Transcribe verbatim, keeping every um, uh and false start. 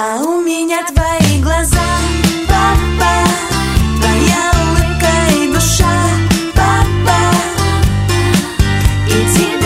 А у меня твои глаза, папа, твоя улыбка и душа, папа, и тебя